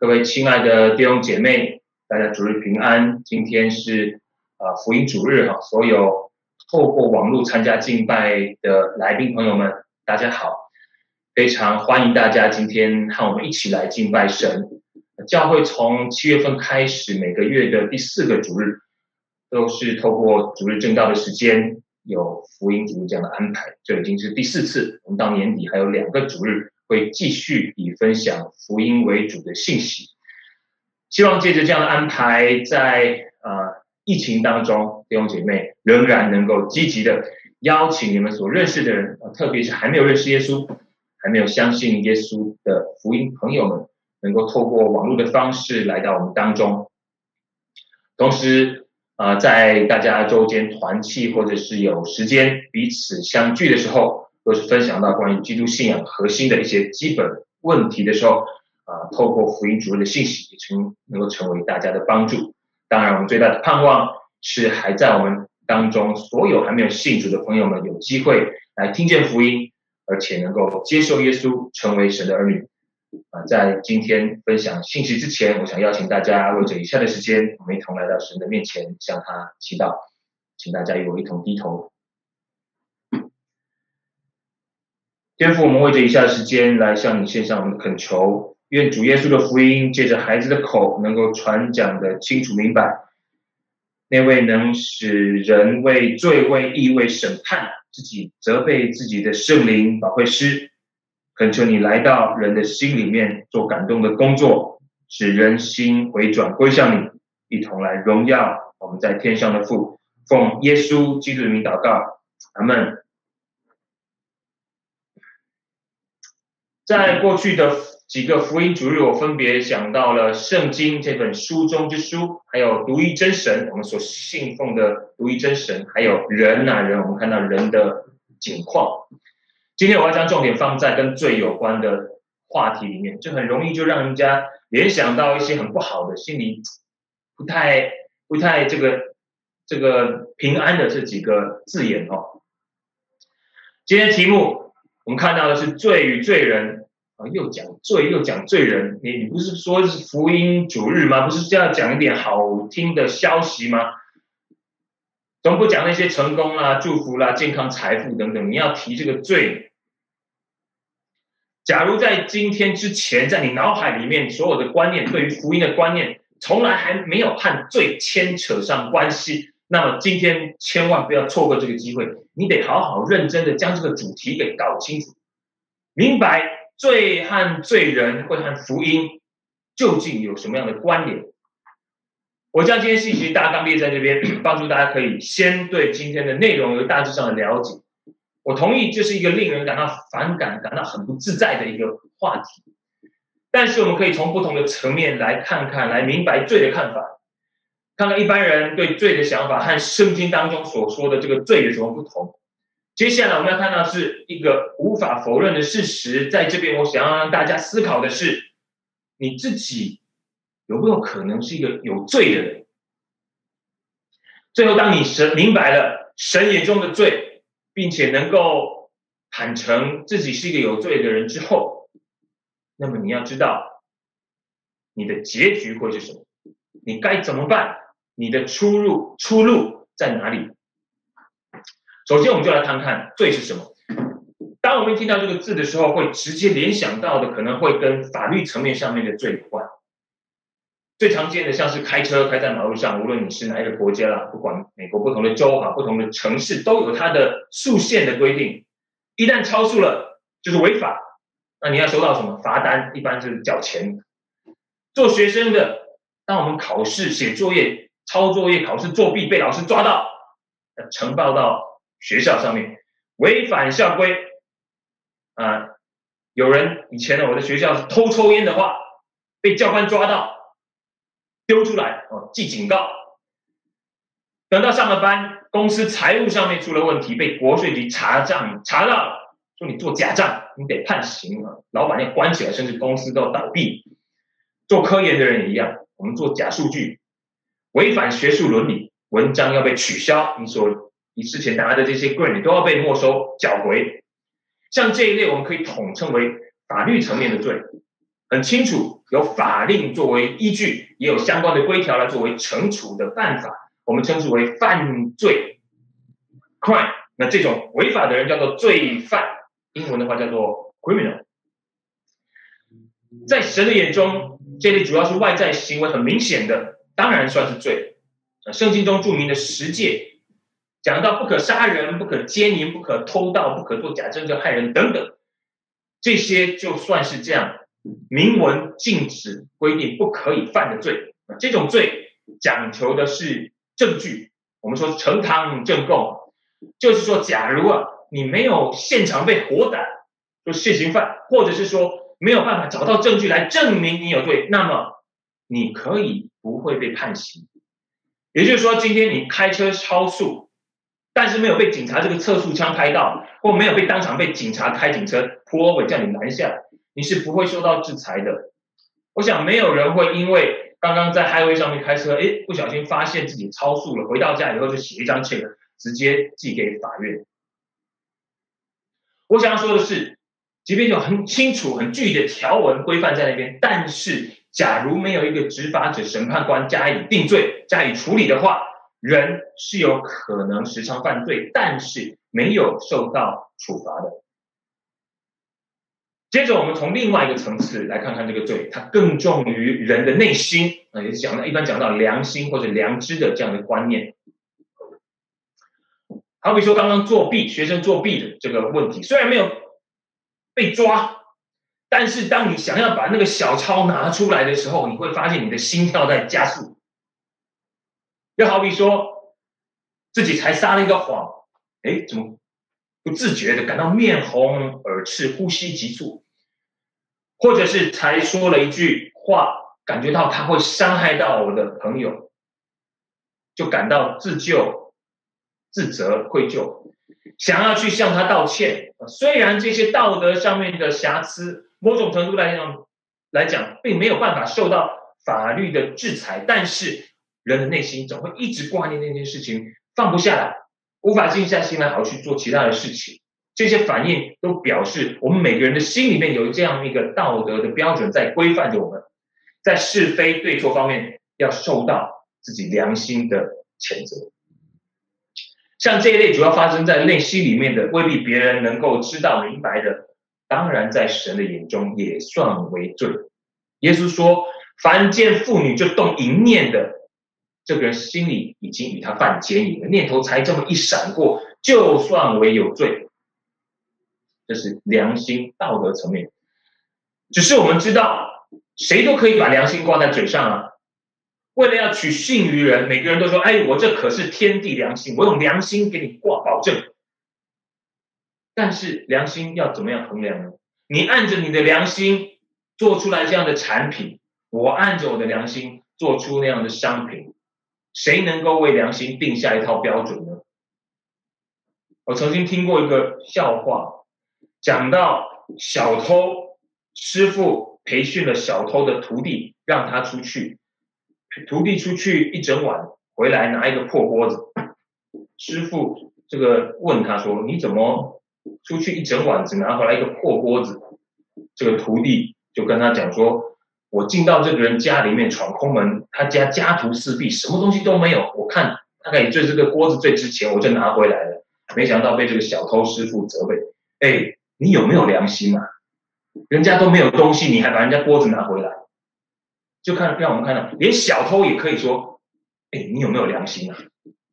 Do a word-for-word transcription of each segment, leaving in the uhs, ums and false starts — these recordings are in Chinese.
各位亲爱的弟兄姐妹，大家主日平安。今天是呃福音主日哈，所有透过网络参加敬拜的来宾朋友们，大家好，非常欢迎大家今天和我们一起来敬拜神。教会从七月份开始，每个月的第四个主日都是透过主日正道的时间，有福音主日这样的安排，这已经是第四次。我们到年底还有两个主日会继续以分享福音为主的信息。希望借着这样的安排，在呃疫情当中，弟兄姐妹仍然能够积极的邀请你们所认识的人，特别是还没有认识耶稣、还没有相信耶稣的福音朋友们，能够透过网络的方式来到我们当中。同时呃，在大家周间团契或者是有时间彼此相聚的时候，都是分享到关于基督信仰核心的一些基本问题的时候，呃，透过福音主日的信息，也成能够成为大家的帮助。当然，我们最大的盼望是还在我们当中所有还没有信主的朋友们有机会来听见福音，而且能够接受耶稣，成为神的儿女。呃、在今天分享信息之前，我想邀请大家为着以下的时间，我们一同来到神的面前，向他祈祷。请大家与我一同低头。天父，我们为着以下的时间来向你献上我们的恳求，愿主耶稣的福音借着孩子的口能够传讲的清楚明白，那位能使人为罪为义为审判自己责备自己的圣灵保惠师，恳求你来到人的心里面做感动的工作，使人心回转归向你，一同来荣耀我们在天上的父。奉耶稣基督的名祷告，阿们。在过去的几个福音主日，我分别讲到了圣经这本书中之书，还有独一真神，我们所信奉的独一真神，还有人啊人，我们看到人的景况。今天我要将重点放在跟罪有关的话题里面，就很容易就让人家联想到一些很不好的，心里不太不太这个这个平安的这几个字眼哦。今天题目我们看到的是罪与罪人啊，又讲罪又讲罪人，你你不是说是福音主日吗？不是这样讲一点好听的消息吗？总不讲那些成功啦、祝福啦、健康、财富等等，你要提这个罪。假如在今天之前，在你脑海里面所有的观念，对于福音的观念，从来还没有和罪牵扯上关系，那么今天千万不要错过这个机会，你得好好认真的将这个主题给搞清楚，明白罪和罪人会和福音究竟有什么样的关联。我将今天信息大纲列在这边，帮助大家可以先对今天的内容有大致上的了解。我同意这是一个令人感到反感、感到很不自在的一个话题，但是我们可以从不同的层面来看看，来明白罪的看法，看看一般人对罪的想法和圣经当中所说的这个罪有什么不同。接下来我们要看到是一个无法否认的事实，在这边我想要让大家思考的是，你自己有没有可能是一个有罪的人？最后当你神明白了神眼中的罪，并且能够坦诚自己是一个有罪的人之后，那么你要知道你的结局会是什么，你该怎么办，你的出路出路在哪里。首先我们就来看看罪是什么。当我们听到这个字的时候，会直接联想到的可能会跟法律层面上面的罪有关。最常见的像是开车开在马路上，无论你是哪一个国家啦，不管美国不同的州不同的城市都有它的速限的规定，一旦超速了就是违法，那你要收到什么罚单，一般就是缴钱。做学生的，当我们考试写作业抄作业考试作弊被老师抓到，要呈报到学校上面，违反校规啊，有人以前呢，我的学校是偷抽烟的话，被教官抓到丢出来哦，记警告。等到上了班，公司财务上面出了问题，被国税局查账查到了，说你做假账，你得判刑啊，老板要关起来，甚至公司都要倒闭。做科研的人也一样，我们做假数据，违反学术伦理，文章要被取消，你所你之前拿的这些 grant 都要被没收缴回。像这一类我们可以统称为法律层面的罪。 很清楚，有法令作为依据，也有相关的规条来作为惩处的办法，我们称之为犯罪 crime。那这种违法的人叫做罪犯，英文的话叫做 criminal。在神的眼中，这类主要是外在行为很明显的，当然算是罪。圣经中著名的十诫，讲到不可杀人、不可奸淫、不可偷盗、不可做假证据害人等等，这些就算是这样明文禁止规定不可以犯的罪。这种罪讲求的是证据，我们说呈堂证供，就是说假如啊你没有现场被活打，就是现行犯，或者是说没有办法找到证据来证明你有罪，那么你可以不会被判刑。也就是说，今天你开车超速，但是没有被警察这个测速枪拍到，或没有被当场被警察开警车 pull over 叫你拦下来，你是不会受到制裁的。我想没有人会因为刚刚在 highway 上面开车，诶，不小心发现自己超速了，回到家以后就写一张 check， 直接寄给法院。我想要说的是，即便有很清楚、很具体的条文规范在那边，但是假如没有一个执法者、审判官加以定罪、加以处理的话，人是有可能时常犯罪，但是没有受到处罚的。接着，我们从另外一个层次来看看这个罪，它更重于人的内心啊，也是讲到一般讲到良心或者良知的这样的观念。好比说，刚刚作弊，学生作弊的这个问题，虽然没有被抓，但是当你想要把那个小抄拿出来的时候，你会发现你的心跳在加速。又好比说，自己才撒了一个谎，哎，怎么不自觉的感到面红耳赤、呼吸急促，或者是才说了一句话，感觉到他会伤害到我的朋友，就感到自救、自责、愧疚，想要去向他道歉。虽然这些道德上面的瑕疵，某种程度来讲来讲，并没有办法受到法律的制裁，但是人的内心总会一直挂念那件事情，放不下来，无法静下心来好好去做其他的事情。这些反应都表示我们每个人的心里面有这样一个道德的标准在规范着我们，在是非对错方面要受到自己良心的谴责。像这一类主要发生在内心里面的，未必别人能够知道明白的，当然在神的眼中也算为罪。耶稣说，凡见妇女就动淫念的，这个人心里已经与他犯奸淫了，念头才这么一闪过，就算为有罪。这是良心道德层面。只是我们知道，谁都可以把良心挂在嘴上啊。为了要取信于人，每个人都说，哎，我这可是天地良心，我用良心给你挂保证。但是良心要怎么样衡量呢？你按着你的良心做出来这样的产品，我按着我的良心做出那样的商品，谁能够为良心定下一套标准呢？我曾经听过一个笑话，讲到小偷师傅培训了小偷的徒弟，让他出去，徒弟出去一整晚，回来拿一个破锅子。师傅这个问他说，你怎么出去一整晚只拿回来一个破锅子？这个徒弟就跟他讲说，我进到这个人家里面闯空门，他家家徒四壁，什么东西都没有，我看大概就这个锅子最值钱，我就拿回来了。没想到被这个小偷师傅责备，哎，你有没有良心啊？人家都没有东西，你还把人家锅子拿回来？就看让我们看到，连小偷也可以说，哎，你有没有良心啊？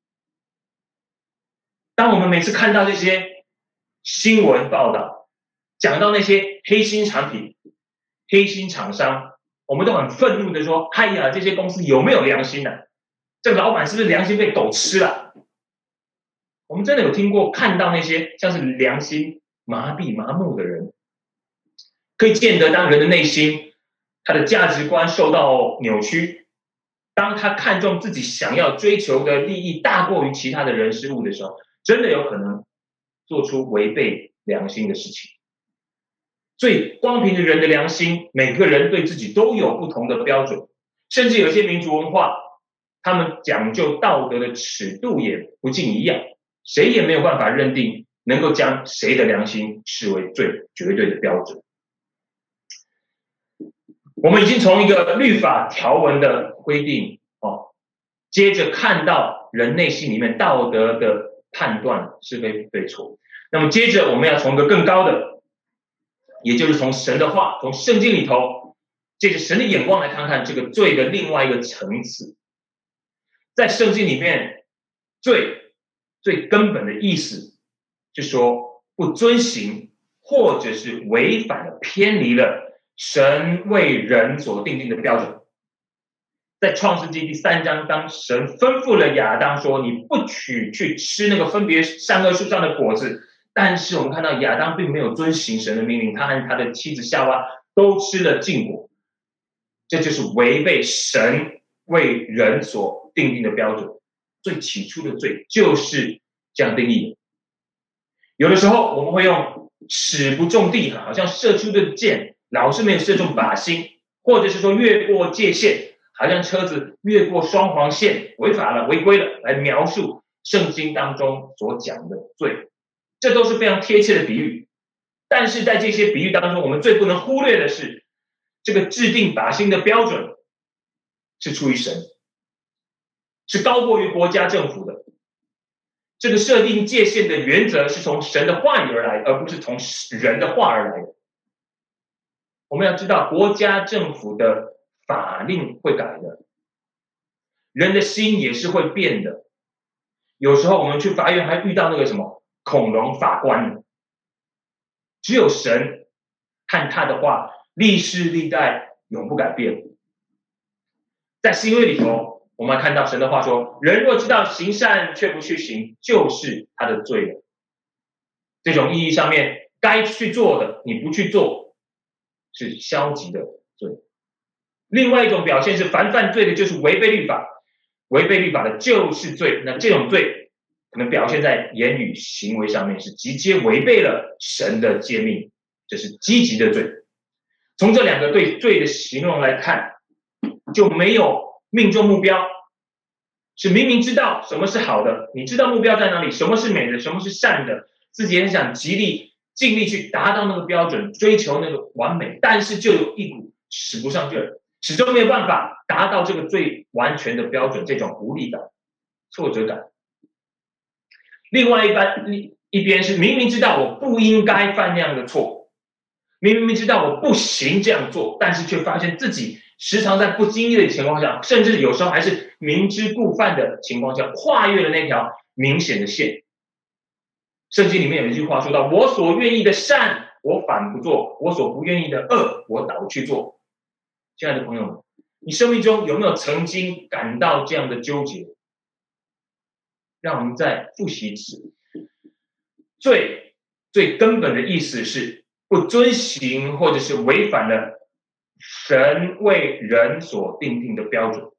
当我们每次看到这些新闻报道，讲到那些黑心产品、黑心厂商，我们都很愤怒的说，哎呀，这些公司有没有良心啊？这个老板是不是良心被狗吃了？我们真的有听过看到那些像是良心麻痹麻木的人，可以见得当人的内心他的价值观受到扭曲，当他看重自己想要追求的利益大过于其他的人事物的时候，真的有可能做出违背良心的事情。所以光凭着人的良心，每个人对自己都有不同的标准，甚至有些民族文化他们讲究道德的尺度也不尽一样，谁也没有办法认定能够将谁的良心视为最绝对的标准。 我们已经从一个律法条文的规定哦，接着看到人内心里面道德的判断是非对错。那么接着我们要从一个更高的，也就是从神的话，从圣经里头，借着神的眼光来看看这个罪的另外一个层次。在圣经里面，罪最根本的意思是说不遵行，或者是违反了、偏离了神为人所定定的标准。在创世纪第三章，当神吩咐了亚当说你不许去吃那个分别善恶树上的果子，但是我们看到亚当并没有遵行神的命令，他和他的妻子夏娃都吃了禁果，这就是违背神为人所定定的标准。最起初的罪就是这样定义的。有的时候我们会用矢不中地，好像射出的箭老是没有射中靶心，或者是说越过界限，好像车子越过双黄线，违法了、违规了，来描述圣经当中所讲的罪。这都是非常贴切的比喻。但是在这些比喻当中，我们最不能忽略的是，这个制定靶心的标准是出于神，是高过于国家政府的。这个设定界限的原则是从神的话语而来，而不是从人的话而来的。我们要知道，国家政府的法令会改的，人的心也是会变的。有时候我们去法院还遇到那个什么恐龙法官呢？只有神和他的话历世历代永不改变。在新约里头，我们看到神的话说，人若知道行善却不去行，就是他的罪了。这种意义上面，该去做的你不去做，是消极的罪。另外一种表现是，凡犯罪的就是违背律法，违背律法的就是罪。那这种罪可能表现在言语行为上面，是直接违背了神的诫命，这是积极的罪。从这两个对罪的形容来看，就没有命中目标，是明明知道什么是好的，你知道目标在哪里，什么是美的，什么是善的，自己很想极力尽力去达到那个标准，追求那个完美，但是就有一股使不上劲儿，始终没有办法达到这个最完全的标准，这种无力感、挫折感。另外一般一边是明明知道我不应该犯那样的错，明明知道我不行这样做，但是却发现自己时常在不经意的情况下，甚至有时候还是明知故犯的情况下，跨越了那条明显的线。圣经里面有一句话说到，我所愿意的善我反不做，我所不愿意的恶我倒去做。亲爱的朋友们，你生命中有没有曾经感到这样的纠结？让我们再复习一次。罪最根本的意思是不遵行或者是违反了神为人所定定的标准。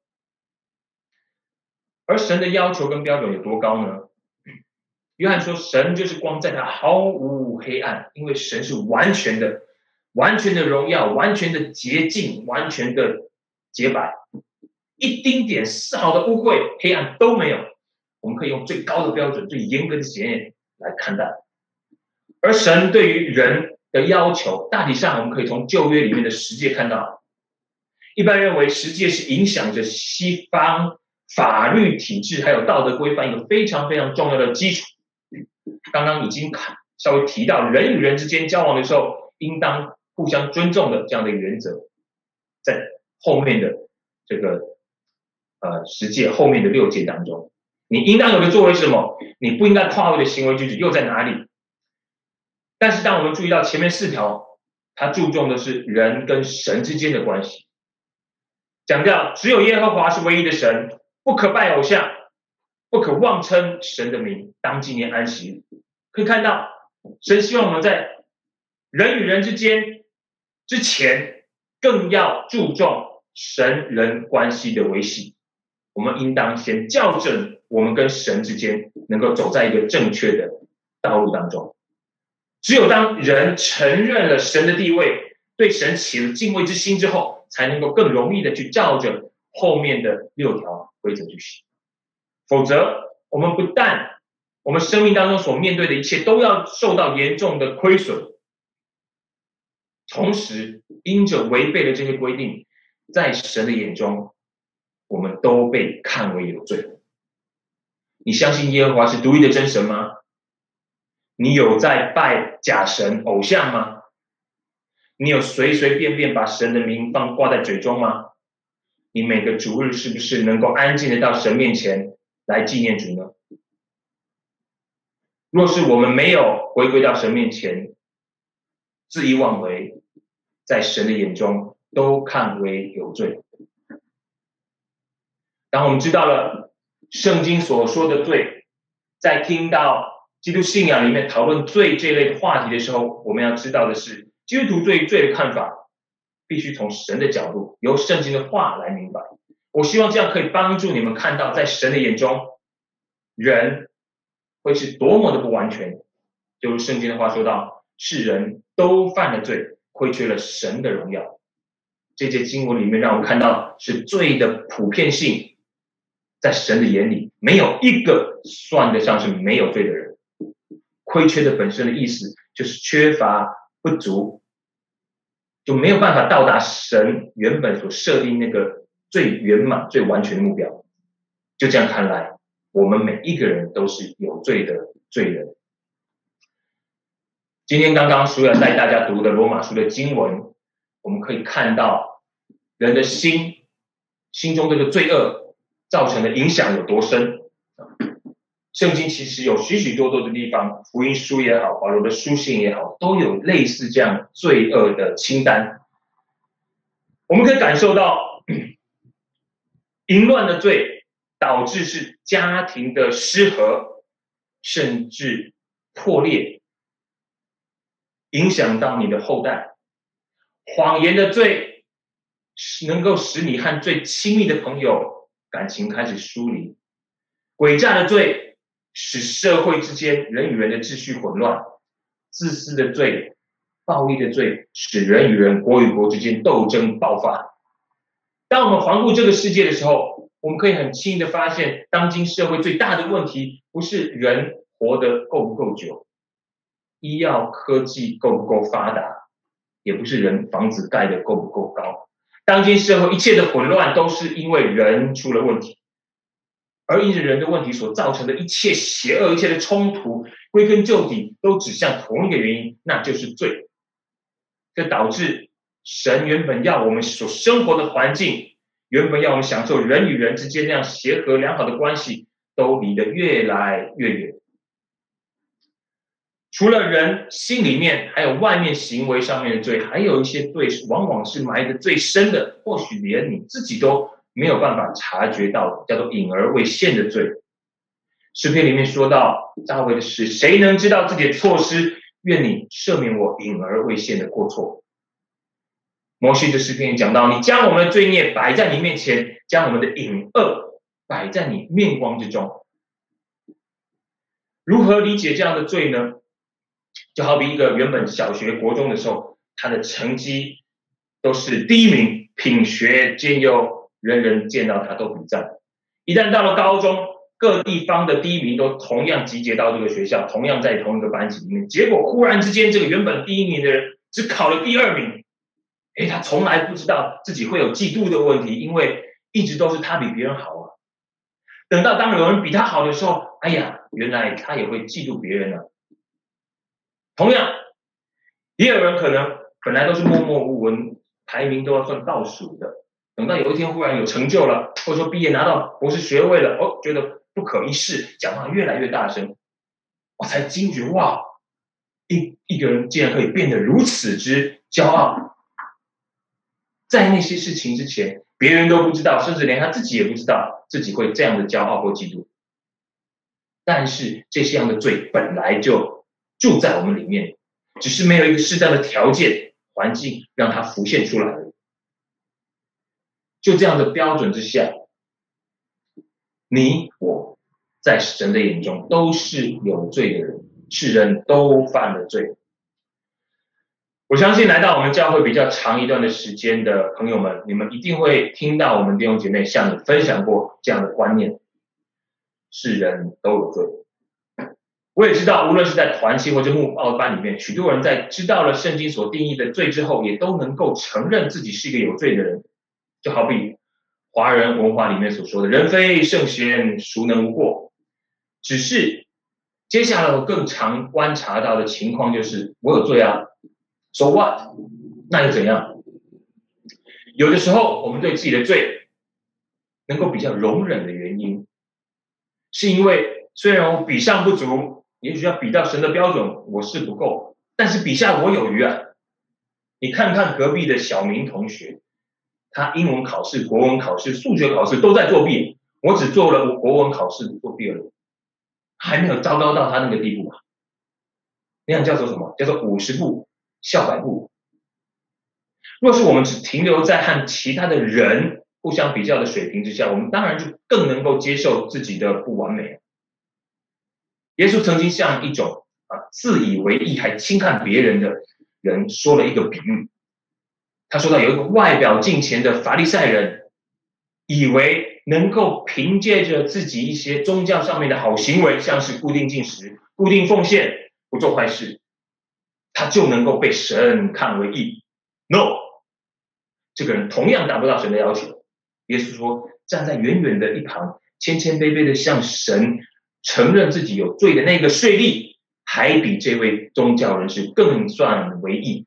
而神的要求跟标准有多高呢？约翰说，神就是光，在他毫无黑暗，因为神是完全的、完全的荣耀、完全的洁净、完全的洁白，一丁点丝毫的污秽、黑暗都没有。我们可以用最高的标准、最严格的检验来看待。而神对于人的要求，大体上我们可以从旧约里面的十诫看到。一般认为十诫是影响着西方法律体制还有道德规范一个非常非常重要的基础。刚刚已经稍微提到，人与人之间交往的时候应当互相尊重的这样的原则，在后面的这个呃十诫后面的六诫当中，你应当有的作为是什么？你不应该跨越的行为举止又在哪里？但是当我们注意到前面四条，它注重的是人跟神之间的关系，讲到只有耶和华是唯一的神，不可拜偶像，不可妄称神的名，当纪念安息日。可以看到，神希望我们在人与人之间之前，更要注重神人关系的维系。我们应当先校正我们跟神之间能够走在一个正确的道路当中。只有当人承认了神的地位，对神起了敬畏之心之后，才能够更容易的去照着后面的六条规则去行。否则，我们不但我们生命当中所面对的一切都要受到严重的亏损， 同时因着违背了这些规定，在神的眼中，我们都被看为有罪。你相信耶和华是独一的真神吗？你有在拜假神偶像吗？你有随随便便把神的名放挂在嘴中吗？你每个主日是不是能够安静的到神面前来纪念主呢？若是我们没有回归到神面前，恣意妄为，在神的眼中都看为有罪。当我们知道了圣经所说的罪，在听到基督信仰里面讨论罪这类的话题的时候，我们要知道的是，基督徒对罪的看法必须从神的角度，由圣经的话来明白。我希望这样可以帮助你们看到，在神的眼中，人会是多么的不完全。就如圣经的话说到，世人都犯了罪，亏缺了神的荣耀。这节经文里面让我们看到是罪的普遍性，在神的眼里没有一个算得上是没有罪的人。亏缺的本身的意思就是缺乏不足，就没有办法到达神原本所设定那个最圆满最完全的目标。就这样看来，我们每一个人都是有罪的罪人。今天刚刚苏要带大家读的罗马书的经文，我们可以看到人的心心中这个罪恶造成的影响有多深。圣经其实有许许多多的地方，福音书也好，保罗的书信也好，都有类似这样罪恶的清单。我们可以感受到淫乱的罪导致是家庭的失和，甚至破裂，影响到你的后代。谎言的罪能够使你和最亲密的朋友感情开始疏离。诡诈的罪使社会之间人与人的秩序混乱。自私的罪、暴力的罪使人与人、国与国之间斗争爆发。当我们环顾这个世界的时候，我们可以很轻易的发现，当今社会最大的问题不是人活得够不够久，医药科技够不够发达，也不是人房子盖得够不够高。当今社会一切的混乱都是因为人出了问题，而因着人的问题所造成的一切邪恶、一切的冲突，归根究底都指向同一个原因，那就是罪。这导致神原本要我们所生活的环境，原本要我们享受人与人之间那样协和良好的关系，都离得越来越远。除了人心里面还有外面行为上面的罪，还有一些罪往往是埋得最深的，或许连你自己都没有办法察觉到，叫做隐而未现的罪。诗篇里面说到大卫的诗，谁能知道自己的错失？愿你赦免我隐而未现的过错。摩西的诗篇也讲到，你将我们的罪孽摆在你面前，将我们的隐恶摆在你面光之中。如何理解这样的罪呢？就好比一个原本小学国中的时候，他的成绩都是第一名，品学兼优，人人见到他都比赞。一旦到了高中，各地方的第一名都同样集结到这个学校，同样在同一个班级里面，结果忽然之间这个原本第一名的人只考了第二名。诶，他从来不知道自己会有嫉妒的问题，因为一直都是他比别人好啊。等到当有人比他好的时候，哎呀，原来他也会嫉妒别人啊。同样，也有人可能本来都是默默无闻，排名都要算倒数的，等到有一天忽然有成就了，或者说毕业拿到博士学位了，哦，觉得不可一世，讲话越来越大声，我才惊觉，哇，一一个人竟然可以变得如此之骄傲。在那些事情之前，别人都不知道，甚至连他自己也不知道自己会这样的骄傲或嫉妒。但是这些样的罪本来就住在我们里面，只是没有一个适当的条件环境让它浮现出来而已。就这样的标准之下，你我在神的眼中都是有罪的人，世人都犯了罪。我相信来到我们教会比较长一段的时间的朋友们，你们一定会听到我们弟兄姐妹向你分享过这样的观念，世人都有罪。 我也知道，无论是在团契或者牧奥班里面，许多人在知道了圣经所定义的罪之后，也都能够承认自己是一个有罪的人。就好比华人文化里面所说的"人非圣贤，孰能无过"。只是接下来我更常观察到的情况就是，我有罪啊 ，so what？ 那又怎样？有的时候我们对自己的罪能够比较容忍的原因，是因为虽然我比上不足，也许要比到神的标准我是不够，但是比下我有余啊。你看看隔壁的小明同学，他英文考试、国文考试、数学考试都在作弊，我只做了国文考试作弊了，还没有糟糕到他那个地步啊。那样叫做什么？叫做五十步笑百步。若是我们只停留在和其他的人互相比较的水平之下，我们当然就更能够接受自己的不完美。耶稣曾经向一种啊自以为意还轻看别人的人说了一个比喻。他说到有一个外表敬虔的法利赛人，以为能够凭借着自己一些宗教上面的好行为，像是固定进食、固定奉献、不做坏事，他就能够被神看为义。No， 这个人同样达不到神的要求。耶稣说，站在远远的一旁，谦谦卑卑的向神承认自己有罪的那个税吏，还比这位宗教人士更算为义。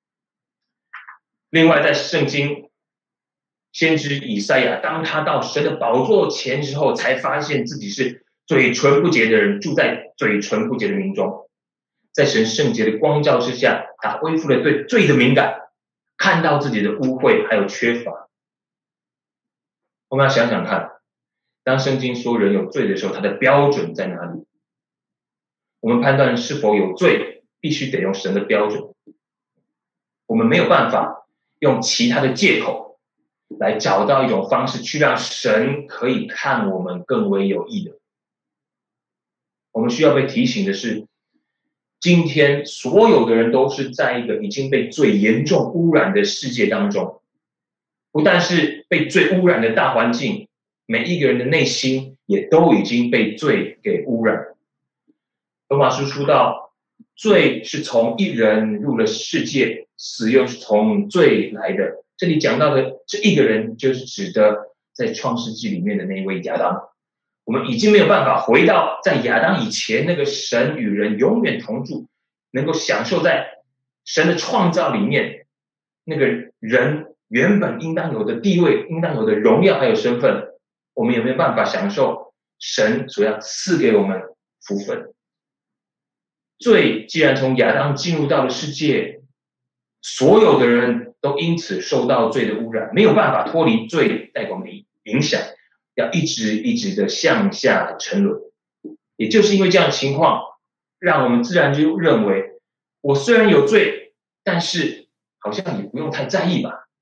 另外，在圣经先知以赛亚，当他到神的宝座前之后，才发现自己是嘴唇不洁的人，住在嘴唇不洁的民中。在神圣洁的光照之下，他恢复了对罪的敏感，看到自己的污秽还有缺乏。我们要想想看，当圣经说人有罪的时候，他的标准在哪里？我们判断是否有罪，必须得用神的标准。我们没有办法用其他的借口来找到一种方式去让神可以看我们更为有益的。我们需要被提醒的是，今天所有的人都是在一个已经被罪严重污染的世界当中，不但是被罪污染的大环境，每一个人的内心也都已经被罪给污染。罗马书说到，罪是从一人入了世界，死又是从罪来的。这里讲到的这一个人，就是指的在创世纪里面的那一位亚当。我们已经没有办法回到在亚当以前那个神与人永远同住，能够享受在神的创造里面那个人原本应当有的地位、应当有的荣耀还有身份。我们有没有办法享受神所要赐给我们福分？罪既然从亚当进入到了世界，所有的人都因此受到罪的污染，没有办法脱离罪带给我们的影响，要一直一直的向下沉沦。也就是因为这样的情况，让我们自然就认为，我虽然有罪，但是好像也不用太在意吧。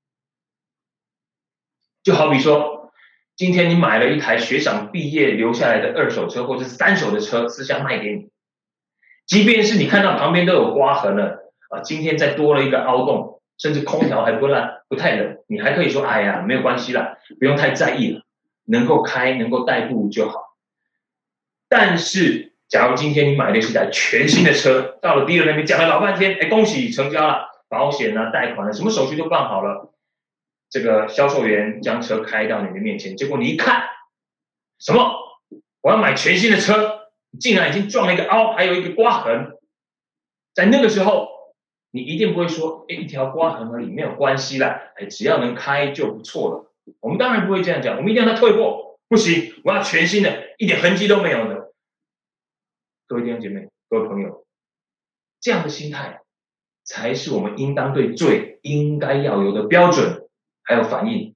就好比说，今天你买了一台学长毕业留下来的二手车或者是三手的车，私下卖给你，即便是你看到旁边都有刮痕了啊，今天再多了一个凹洞，甚至空调还不烂不太冷，你还可以说，哎呀，没有关系啦，不用太在意了，能够开能够代步就好。但是假如今天你买的是一台全新的车，到了 dealer 那边讲了老半天，哎，恭喜成交了，保险啊贷款啊什么手续都办好了，这个销售员将车开到你的面前，结果你一看，什么？我要买全新的车，竟然已经撞了一个凹，还有一个刮痕。在那个时候，你一定不会说，哎，一条刮痕而已，没有关系啦，哎，只要能开就不错了。我们当然不会这样讲，我们一定要他退货，不行，我要全新的，一点痕迹都没有的。各位弟兄姐妹，各位朋友，这样的心态才是我们应当对罪应该要有的标准还有反应。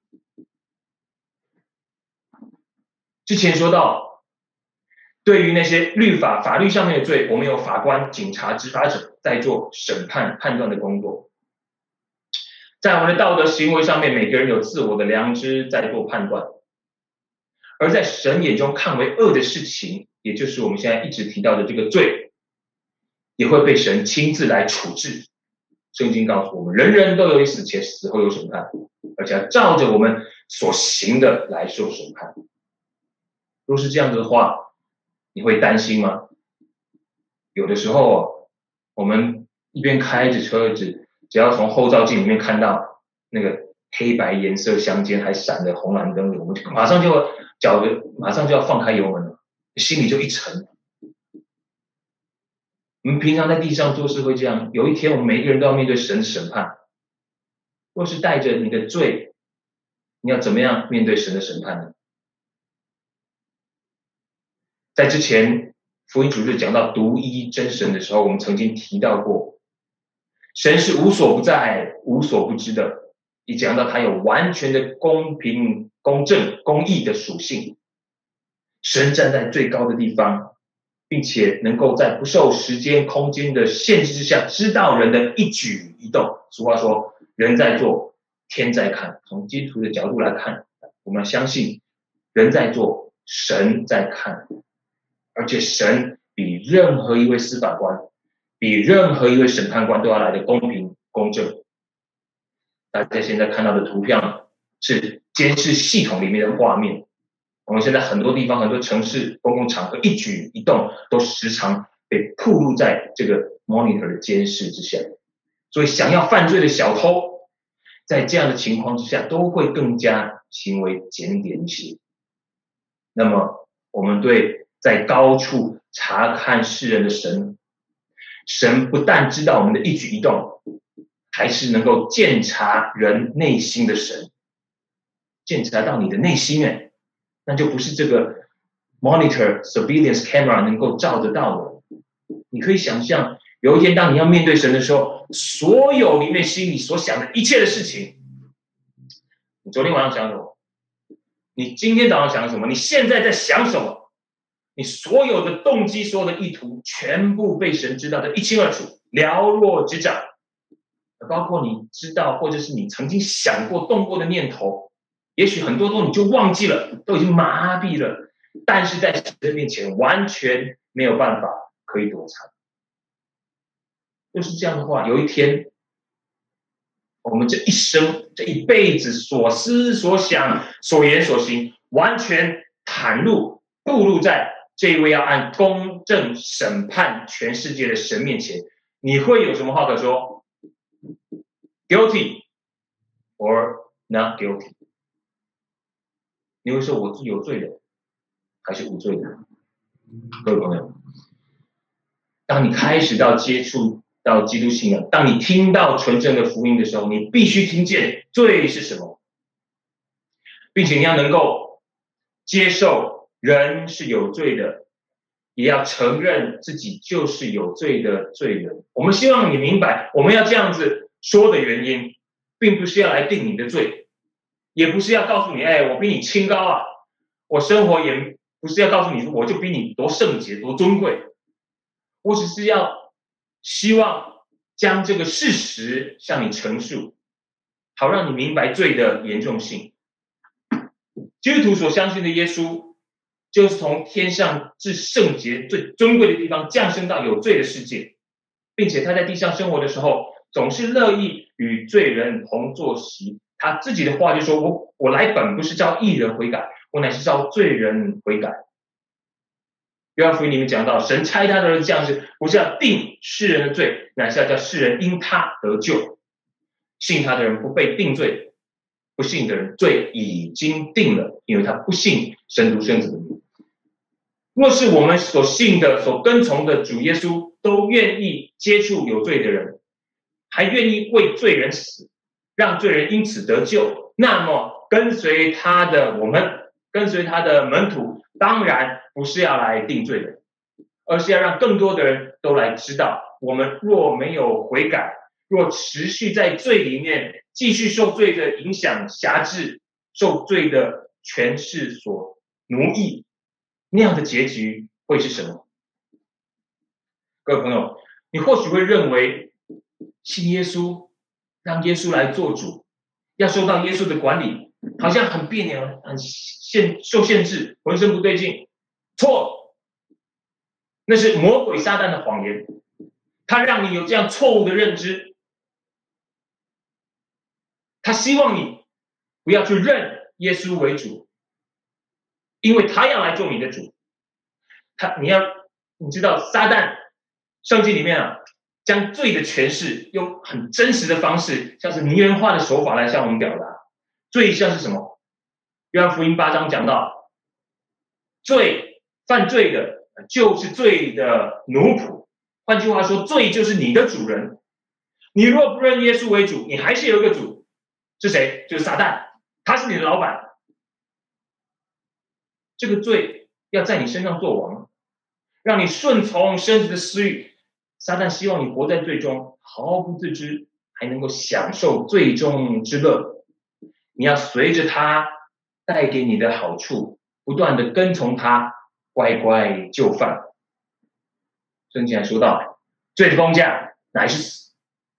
之前说到，对于那些律法法律上面的罪，我们有法官、警察、执法者在做审判判断的工作。在我们的道德行为上面，每个人有自我的良知在做判断。而在神眼中看为恶的事情，也就是我们现在一直提到的这个罪，也会被神亲自来处置。圣经告诉我们，人人都有一死，且死后有审判，而且要照着我们所行的来受审判。若是这样子的话，你会担心吗？ 有的时候我们一边开着车子，只要从后照镜里面看到那个黑白颜色相间还闪着红蓝灯的，我们就马上就脚的马上就要放开油门了，心里就一沉。我们平常在地上做事会这样，有一天我们每一个人都要面对神的审判。若是带着你的罪，你要怎么样面对神的审判呢？在之前福音主日讲到独一真神的时候，我们曾经提到过，神是无所不在、无所不知的，也讲到他有完全的公平、公正、公义的属性。神站在最高的地方，并且能够在不受时间、空间的限制之下，知道人的一举一动。俗话说，人在做，天在看。从基督徒的角度来看，我们相信人在做，神在看，而且神比任何一位司法官、比任何一位审判官都要来的公平公正。大家现在看到的图片是监视系统里面的画面。我们现在很多地方、很多城市、公共场合一举一动都时常被暴露在这个 monitor 的监视之下，所以想要犯罪的小偷，在这样的情况之下都会更加行为检点一些。那么我们对在高处查看世人的神，神不但知道我们的一举一动，还是能够鉴察人内心的神，鉴察到你的内心哎。那就不是这个 monitor surveillance camera 能够照得到的。你可以想象，有一天当你要面对神的时候，所有里面心里所想的一切的事情，你昨天晚上想什么？你今天早上想什么？你现在在想什么？你所有的动机、所有的意图，全部被神知道的一清二楚，了若指掌。包括你知道，或者是你曾经想过、动过的念头。也许很多都你就忘记了，都已经麻痹了，但是在神的面前完全没有办法可以躲藏。就是这样的话，有一天，我们这一生、这一辈子所思所想、所言所行，完全袒露、暴露在这一位要按公正审判全世界的神面前，你会有什么话可说 ？Guilty or not guilty？你会说我是有罪的，还是无罪的？各位朋友，当你开始到接触到基督信仰，当你听到纯正的福音的时候，你必须听见罪是什么，并且你要能够接受人是有罪的，也要承认自己就是有罪的罪人。我们希望你明白，我们要这样子说的原因，并不是要来定你的罪。也不是要告诉你，哎，我比你清高啊！我生活也不是要告诉你，我就比你多圣洁、多尊贵。我只是要希望将这个事实向你陈述，好让你明白罪的严重性。基督徒所相信的耶稣，就是从天上至圣洁、最尊贵的地方降生到有罪的世界，并且他在地上生活的时候，总是乐意与罪人同坐席。他自己的话就说，我我来本不是叫义人悔改，我乃是叫罪人悔改。约翰福音里面讲到，神差他的儿子降世，不是要定世人的罪，乃是要叫世人因他得救。信他的人不被定罪，不信的人罪已经定了，因为他不信神独生子的名。若是我们所信的、所跟从的主耶稣都愿意接触有罪的人，还愿意为罪人死，让罪人因此得救，那么跟随他的我们，跟随他的门徒，当然不是要来定罪的，而是要让更多的人都来知道，我们若没有悔改，若持续在罪里面，继续受罪的影响辖制，受罪的权势所奴役，那样的结局会是什么？各位朋友，你或许会认为信耶稣，让耶稣来做主，要受到耶稣的管理，好像很别扭，很限受限制，浑身不对劲。错，那是魔鬼撒旦的谎言，他让你有这样错误的认知，他希望你不要去认耶稣为主，因为他要来做你的主。他，你要你知道，撒旦圣经里面啊，将罪的诠释用很真实的方式，像是拟人化的手法来向我们表达。罪像是什么？约翰福音八章讲到，罪犯罪的就是罪的奴仆。换句话说，罪就是你的主人。你若不认耶稣为主，你还是有一个主，是谁？就是撒旦，他是你的老板。这个罪要在你身上做王，让你顺从身子的私欲。撒旦希望你活在罪中，毫不自知，还能够享受罪中之乐。你要随着他带给你的好处，不断的跟从他，乖乖就范。圣经还说到，罪的工价乃是死。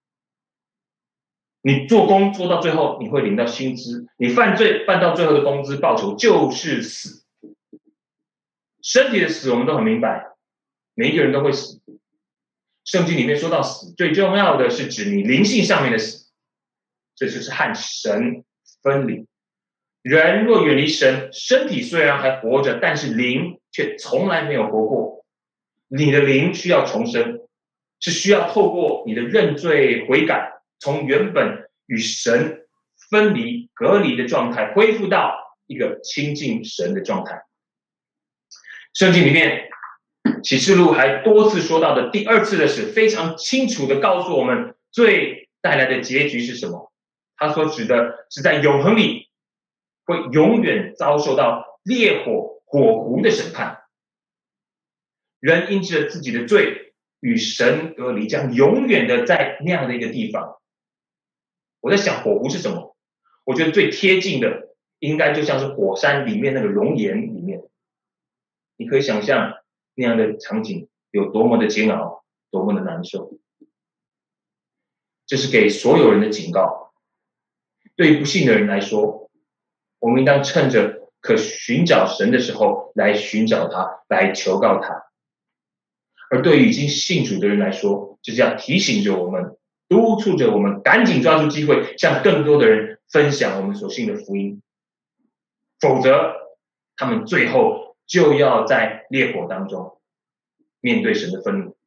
你做工做到最后，你会领到薪资；你犯罪犯到最后的工资报酬就是死。身体的死我们都很明白，每一个人都会死。圣经里面说到死，最重要的是指你灵性上面的死，这就是和神分离。人若远离神，身体虽然还活着，但是灵却从来没有活过。你的灵需要重生，是需要透过你的认罪悔改，从原本与神分离隔离的状态，恢复到一个亲近神的状态。圣经里面启示录还多次说到的第二次的死，非常清楚的告诉我们罪带来的结局是什么。他所指的是在永恒里会永远遭受到烈火火湖的审判。人因着自己的罪与神隔离，将永远的在那样的一个地方。我在想火湖是什么？我觉得最贴近的应该就像是火山里面那个熔岩里面。你可以想象那样的场景有多么的煎熬，多么的难受。这是给所有人的警告。对于不信的人来说，我们应当趁着可寻找神的时候来寻找他，来求告他。而对于已经信主的人来说，就是要提醒着我们，督促着我们赶紧抓住机会，向更多的人分享我们所信的福音。否则他们最后就要在烈火当中面对神的愤怒。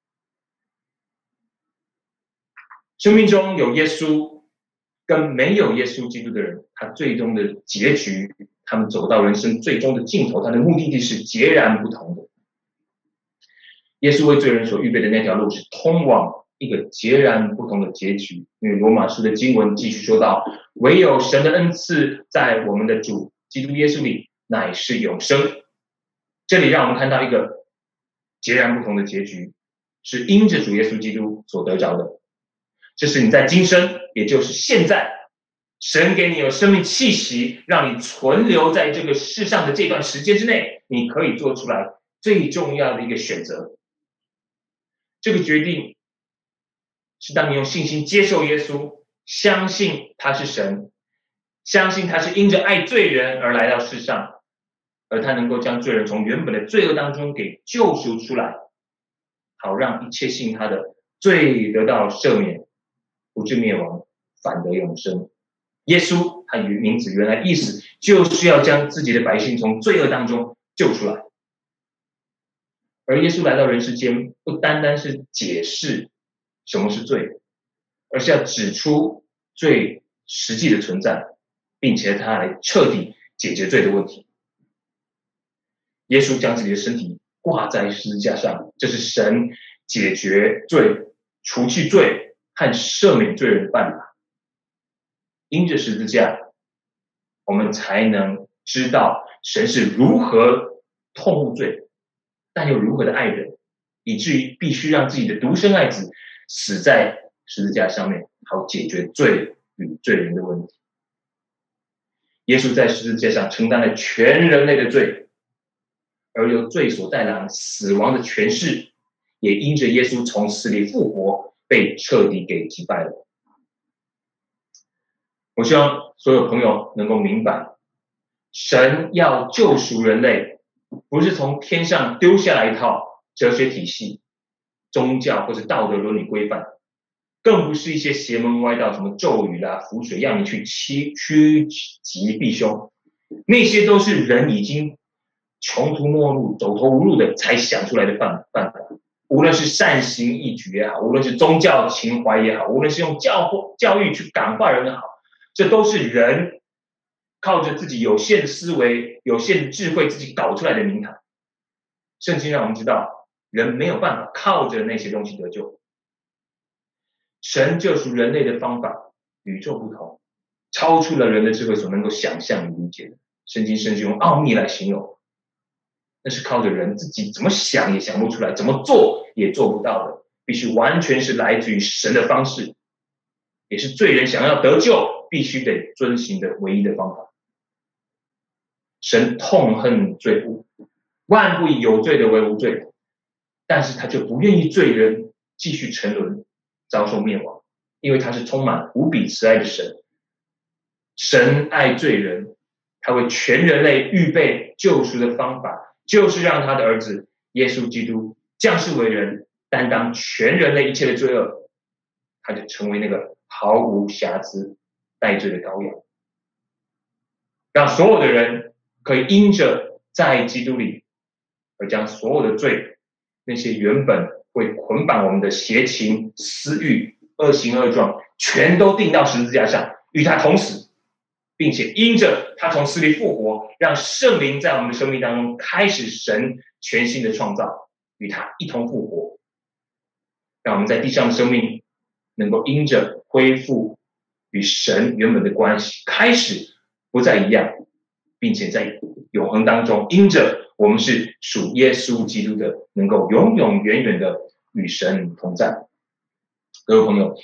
生命中有耶稣跟没有耶稣基督的人，他最终的结局，他们走到人生最终的尽头，他的目的地是截然不同的。耶稣为罪人所预备的那条路是通往一个截然不同的结局。因为罗马书的经文继续说到，唯有神的恩赐在我们的主基督耶稣里乃是永生。这里让我们看到一个截然不同的结局，是因着主耶稣基督所得着的。这是你在今生，也就是现在，神给你有生命气息，让你存留在这个世上的这段时间之内，你可以做出来最重要的一个选择。这个决定是当你用信心接受耶稣，相信他是神，相信他是因着爱罪人而来到世上，而他能够将罪人从原本的罪恶当中给救赎出来，好让一切信他的罪得到赦免，不至灭亡，反得永生。耶稣他名字原来意思就是要将自己的百姓从罪恶当中救出来。而耶稣来到人世间，不单单是解释什么是罪，而是要指出罪实际的存在，并且他来彻底解决罪的问题。耶稣将自己的身体挂在十字架上，这是神解决罪、除去罪和赦免罪人的办法。因着十字架，我们才能知道神是如何痛恶罪，但又如何的爱人，以至于必须让自己的独生爱子死在十字架上面，好解决罪与罪人的问题。耶稣在十字架上承担了全人类的罪，而由罪所带来死亡的权势，也因着耶稣从死里复活，被彻底给击败了。我希望所有朋友能够明白，神要救赎人类，不是从天上丢下来一套哲学体系、宗教或者道德伦理规范，更不是一些邪门歪道，什么咒语啦、符水，让你去趋趋吉避凶，那些都是人已经穷途末路、走投无路的才想出来的办办法。 无论是善行义举也好，无论是宗教情怀也好，无论是用教教育去感化人也好，这都是人靠着自己有限的思维、有限的智慧自己搞出来的名堂。圣经让我们知道，人没有办法靠着那些东西得救。神救赎人类的方法与众不同，超出了人的智慧所能够想象与理解的。圣经甚至用奥秘来形容，那是靠着人自己怎么想也想不出来，怎么做也做不到的，必须完全是来自于神的方式，也是罪人想要得救必须得遵行的唯一的方法。神痛恨罪恶，万不以有罪的为无罪，但是他就不愿意罪人继续沉沦，遭受灭亡，因为他是充满无比慈爱的神。神爱罪人，他为全人类预备救赎的方法，就是让他的儿子耶稣基督降世为人，担当全人类一切的罪恶，他就成为那个毫无瑕疵代罪的羔羊，让所有的人可以因着在基督里而将所有的罪，那些原本会捆绑我们的邪情私欲恶行恶状，全都钉到十字架上，与他同死，并且因着他从死里复活，让圣灵在我们的生命当中开始神全新的创造，与他一同复活，让我们在地上的生命能够因着恢复与神原本的关系，开始不再一样，并且在永恒当中因着我们是属耶稣基督的，能够永永远远的与神同在。各位朋友，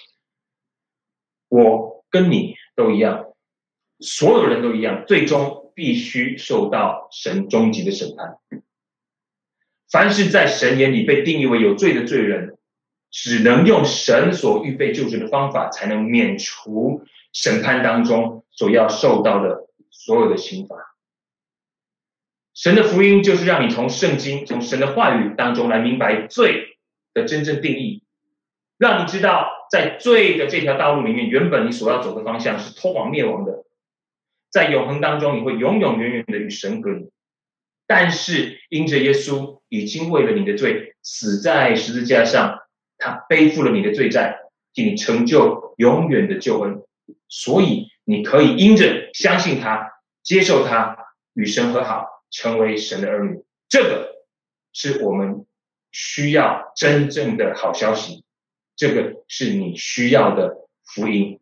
我跟你都一样，所有人都一样，最终必须受到神终极的审判。凡是在神眼里被定义为有罪的罪人，只能用神所预备救赎的方法，才能免除审判当中所要受到的所有的刑罚。神的福音就是让你从圣经、从神的话语当中来明白罪的真正定义，让你知道在罪的这条道路里面，原本你所要走的方向是通往灭亡的，在永恒当中你会永永远远的与神隔离。但是因着耶稣已经为了你的罪死在十字架上，他背负了你的罪债，替你成就永远的救恩，所以你可以因着相信他，接受他，与神和好，成为神的儿女。这个是我们需要真正的好消息，这个是你需要的福音。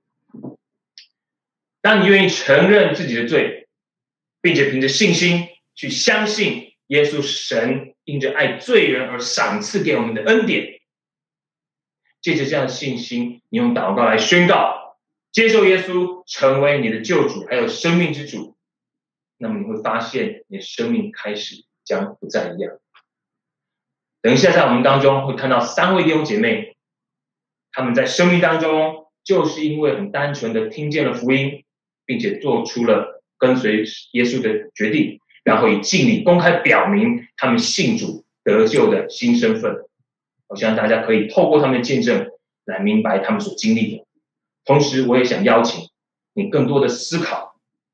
当你愿意承认自己的罪，并且凭着信心去相信耶稣神因着爱罪人而赏赐给我们的恩典，借着这样的信心，你用祷告来宣告，接受耶稣成为你的救主还有生命之主，那么你会发现你的生命开始将不再一样。等一下在我们当中会看到三位弟兄姐妹，他们在生命当中就是因为很单纯的听见了福音，并且做出了跟随耶稣的决定，然后以敬礼公开表明他们信主得救的新身份。我希望大家可以透过他们的见证来明白他们所经历的。同时我也想邀请你更多的思考，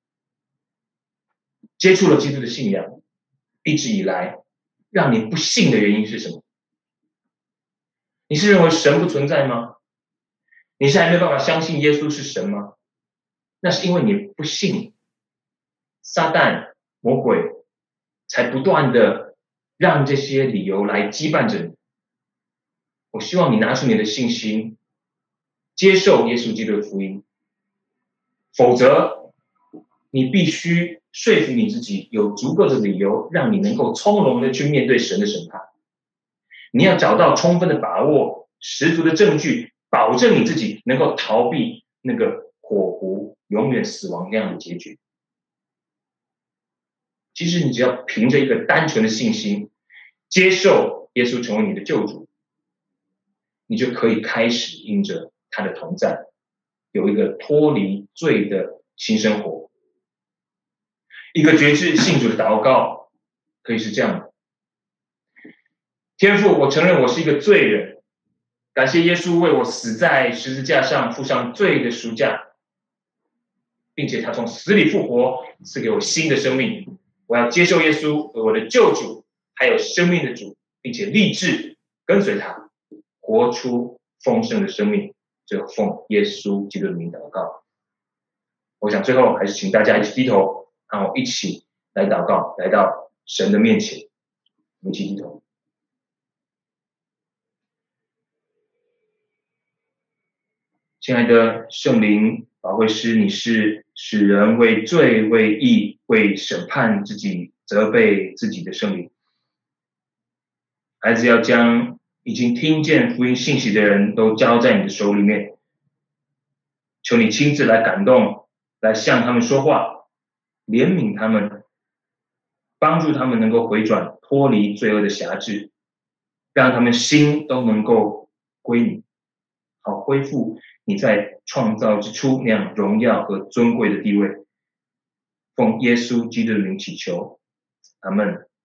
接触了基督的信仰一直以来让你不信的原因是什么？你是认为神不存在吗？你是还没有办法相信耶稣是神吗？那是因为你不信，撒旦魔鬼才不断的让这些理由来羁绊着你。我希望你拿出你的信心，接受耶稣基督的福音，否则你必须说服你自己有足够的理由，让你能够从容的去面对神的审判。你要找到充分的把握，十足的证据，保证你自己能够逃避那个火湖永远死亡那样的结局。其实你只要凭着一个单纯的信心，接受耶稣成为你的救主，你就可以开始因着他的同在，有一个脱离罪的新生活。一个决志信主的祷告可以是这样的：天父，我承认我是一个罪人，感谢耶稣为我死在十字架上，付上罪的赎价，并且他从死里复活，赐给我新的生命。我要接受耶稣为我的救主还有生命的主，并且立志跟随他，活出丰盛的生命。最后奉耶稣基督的名祷告。我想最后还是请大家一起低头，让我一起来祷告，来到神的面前。我们一起低头。亲爱的圣灵保惠师，你是使人为罪、为义、为审判自己、责备自己的圣灵。孩子要将已经听见福音信息的人都交在你的手里面，求你亲自来感动，来向他们说话，怜悯他们，帮助他们能够回转，脱离罪恶的辖制，让他们心都能够归你，好恢复你在创造之初那样荣耀和尊贵的地位。奉耶稣基督的名祈求，阿们。